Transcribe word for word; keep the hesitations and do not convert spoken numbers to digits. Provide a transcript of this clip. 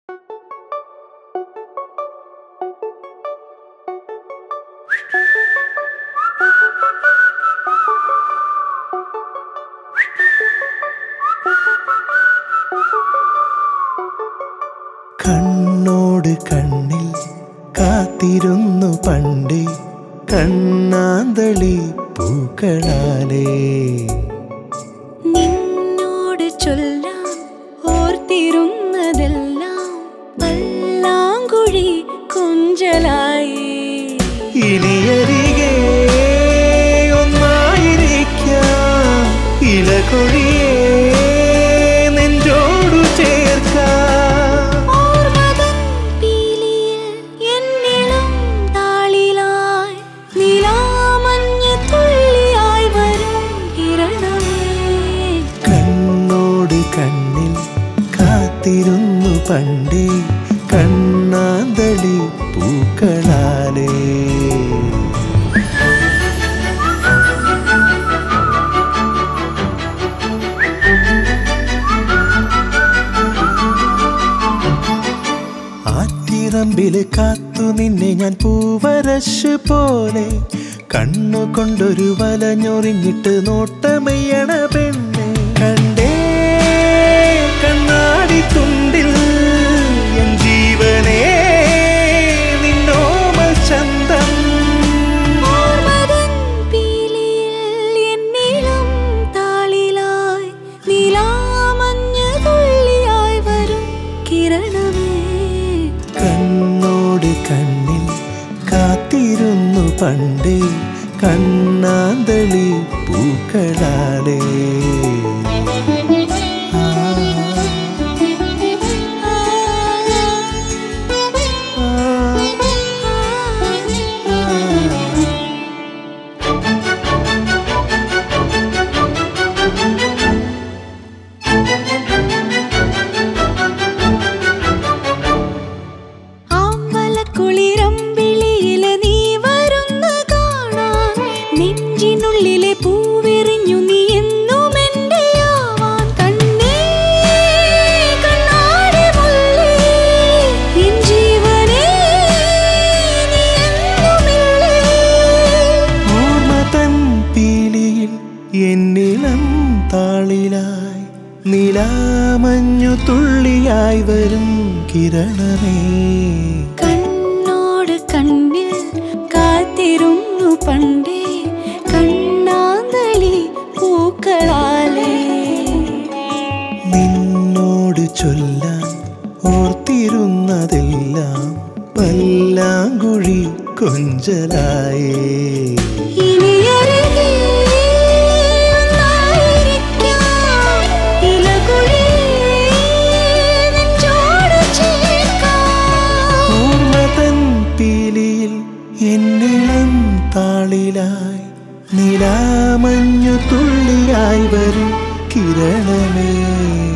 കണ്ണോട് കണ്ണിൽ കാത്തിരുന്നു പണ്ടേ കണ്ണാന്തളി പൂക്കളാലേ നിന്നോട് ചൊല്ലാൻ ഓർത്തിരുന്നതെല്ലാം പല്ലാങ്കുഴി കൊഞ്ചലായി. ഇനിയരികെ ഒന്നായിരിക്കാം, ഇലകൊഴിയേ നെഞ്ചോടു ചേർക്കാം. ഓർമ്മതൻ പീലിയിൽ എന്നിളം താളിലായി നിലാമഞ്ഞ് തുള്ളിയായി വരും കിരണമേ. കണ്ണോട് കണ്ണിൽ കാത്തിരുന്നു പണ്ടേ കണ്ണാന്തളി പൂക്കളാലേ. ആറ്റിറമ്പില് കാത്തു നിന്നെ ഞാൻ പൂവരശ് പോലെ, കണ്ണുകൊണ്ടൊരു വലഞ്ഞൊറിഞ്ഞിട്ട് നോട്ടമെയ്യണ പെണ്ണെ. കണ്ടേ കണ്ണാടി തുണ്ടിൽ എൻ ജീവനേ നിന്നോമൽ ചന്തം. ഓർമ്മതൻ പീലിയിൽ എന്നിളം താളിലായി നിലാമഞ്ഞ് തുള്ളിയായി വരും കിരണമേ. കണ്ണോട് കണ്ണിൽ കാത്തിരുന്നു പണ്ടേ കണ്ണാന്തളി പൂക്കളാലേ. കുളിരമ്പിളിയില് നീ വരുന്ന കാണാൻ നെഞ്ചിനുള്ളിലെ പൂവെറിഞ്ഞു നീ എന്നും എന്റെയാവാൻ. കണ്ണേ കണ്ണാടി മുല്ലേ എൻ ജീവനേ നീ എന്നുമില്ലേ. ഓർമ്മതൻ പീലിയിൽ എന്നിളം താളിലായി നിലാമഞ്ഞു തുള്ളിയായി വരും കിരണമേ. കണ്ണോട് കണ്ണിൽ കാത്തിരുന്നു പണ്ടേ കണ്ണാന്തളി പൂക്കളാലേ. നിന്നോട് ചൊല്ലാൻ ഓർത്തിരുന്നതെല്ലാം പല്ലാങ്കുഴി കൊഞ്ചലായേ. ഇനിയരികെ ഒന്നായിരിക്കാം, ഇലകുഴിയേ നെഞ്ചോട് ചേർക്കാം. ഓർമ്മതൻ പീലിയിൽ എന്നിളം താളിലായി നിലാമഞ്ഞു തുള്ളിയായി വരും കിരണമേ.